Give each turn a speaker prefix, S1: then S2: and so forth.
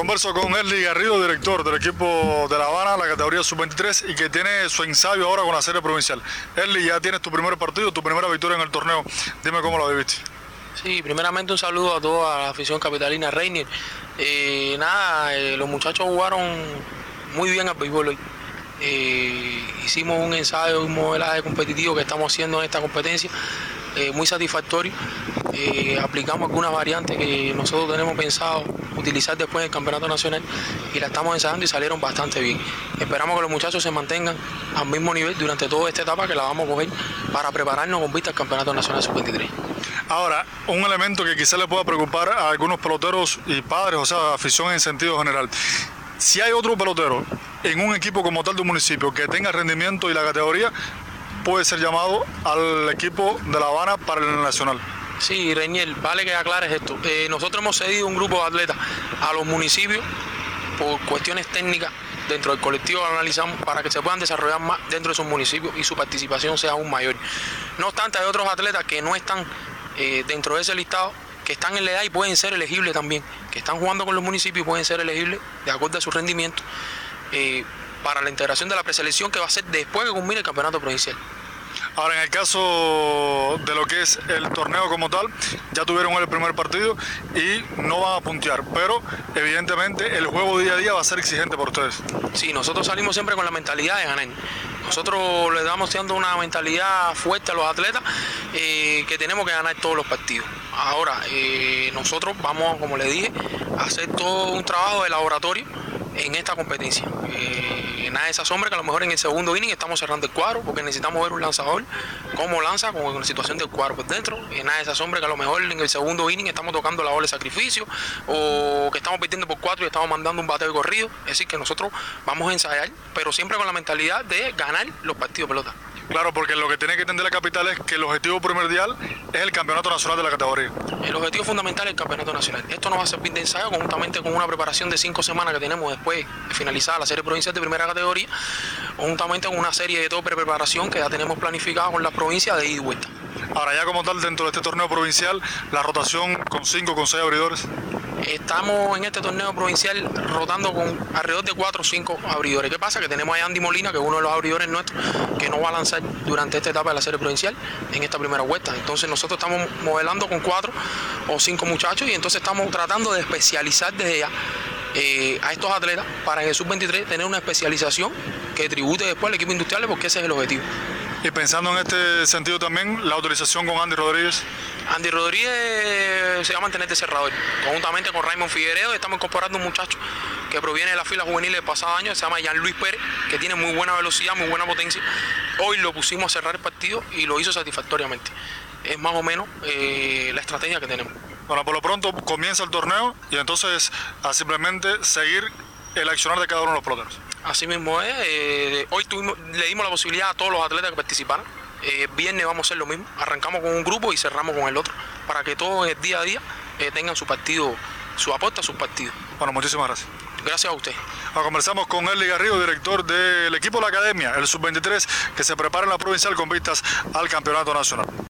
S1: Converso con Erly Garrido, director del equipo de La Habana, la categoría sub-23, y que tiene su ensayo ahora con la serie provincial. Erly, ya tienes tu primer partido, tu primera victoria en el torneo. Dime cómo lo viviste.
S2: Sí, primeramente un saludo a toda la afición capitalina Reinier. Los muchachos jugaron muy bien al béisbol hoy. Hicimos un ensayo, un modelaje competitivo que estamos haciendo en esta competencia, muy satisfactorio. Aplicamos algunas variantes que nosotros tenemos pensado utilizar después del campeonato nacional y la estamos ensayando y salieron bastante bien. Esperamos que los muchachos se mantengan al mismo nivel durante toda esta etapa que la vamos a coger para prepararnos con vista al campeonato nacional sub-23.
S1: Ahora, un elemento que quizá le pueda preocupar a algunos peloteros y padres, o sea, afición en sentido general. Si hay otro pelotero en un equipo como tal de un municipio que tenga rendimiento y la categoría, puede ser llamado al equipo de La Habana para el nacional.
S2: Sí, Reinier, vale que aclares esto. Nosotros hemos cedido un grupo de atletas a los municipios por cuestiones técnicas. Dentro del colectivo lo analizamos para que se puedan desarrollar más dentro de esos municipios y su participación sea aún mayor. No obstante, hay otros atletas que no están dentro de ese listado, que están en la edad y pueden ser elegibles también, que están jugando con los municipios y pueden ser elegibles de acuerdo a su rendimiento para la integración de la preselección que va a ser después que culmine el campeonato provincial.
S1: Ahora, en el caso de lo que es el torneo como tal, ya tuvieron el primer partido y no van a puntear, pero evidentemente el juego día a día va a ser exigente por ustedes.
S2: Sí, nosotros salimos siempre con la mentalidad de ganar. Nosotros le damos dando una mentalidad fuerte a los atletas que tenemos que ganar todos los partidos. Ahora, nosotros vamos, como les dije, a hacer todo un trabajo de laboratorio en esta competencia. Nada de esa sombra que a lo mejor en el segundo inning estamos cerrando el cuadro porque necesitamos ver un lanzador cómo lanza con la situación del cuadro por dentro. Nada de esa sombra que a lo mejor en el segundo inning estamos tocando la bola de sacrificio o que estamos perdiendo por 4 y estamos mandando un bateo de corrido. Es decir, que nosotros vamos a ensayar, pero siempre con la mentalidad de ganar los partidos de pelota.
S1: Claro, porque lo que tiene que entender la capital es que el objetivo primordial es el campeonato nacional de la categoría.
S2: El objetivo fundamental es el campeonato nacional. Esto nos va a servir de ensayo conjuntamente con una preparación de 5 semanas que tenemos después de finalizar la serie provincial de primera categoría, juntamente con una serie de todo preparación que ya tenemos planificada con las provincias de ida y vuelta.
S1: Ahora, ya como tal, dentro de este torneo provincial, la rotación con 5, con 6 abridores.
S2: Estamos en este torneo provincial rotando con alrededor de 4 o 5 abridores. ¿Qué pasa? Que tenemos a Andy Molina, que es uno de los abridores nuestros, que no va a lanzar durante esta etapa de la serie provincial en esta primera vuelta. Entonces nosotros estamos modelando con 4 o 5 muchachos y entonces estamos tratando de especializar desde ya a estos atletas para en el sub-23 tener una especialización que tribute después al equipo industrial, porque ese es el objetivo.
S1: Y pensando en este sentido también, la autorización con Andy Rodríguez.
S2: Andy Rodríguez se va a mantener de cerrador. Conjuntamente con Raymond Figueredo estamos incorporando un muchacho que proviene de la fila juvenil del pasado año, se llama Jean Luis Pérez, que tiene muy buena velocidad, muy buena potencia. Hoy lo pusimos a cerrar el partido y lo hizo satisfactoriamente. Es más o menos la estrategia que tenemos.
S1: Bueno, por lo pronto comienza el torneo y entonces a simplemente seguir el accionar de cada uno de los peloteros.
S2: Así mismo es. Hoy le dimos la posibilidad a todos los atletas que participaran. Viernes vamos a hacer lo mismo. Arrancamos con un grupo y cerramos con el otro, para que todos el día a día tengan su partido, su aporte a sus partidos.
S1: Bueno, muchísimas gracias.
S2: Gracias a usted.
S1: Conversamos con Erly Garrido, director del equipo de la academia, el sub-23, que se prepara en la provincial con vistas al campeonato nacional.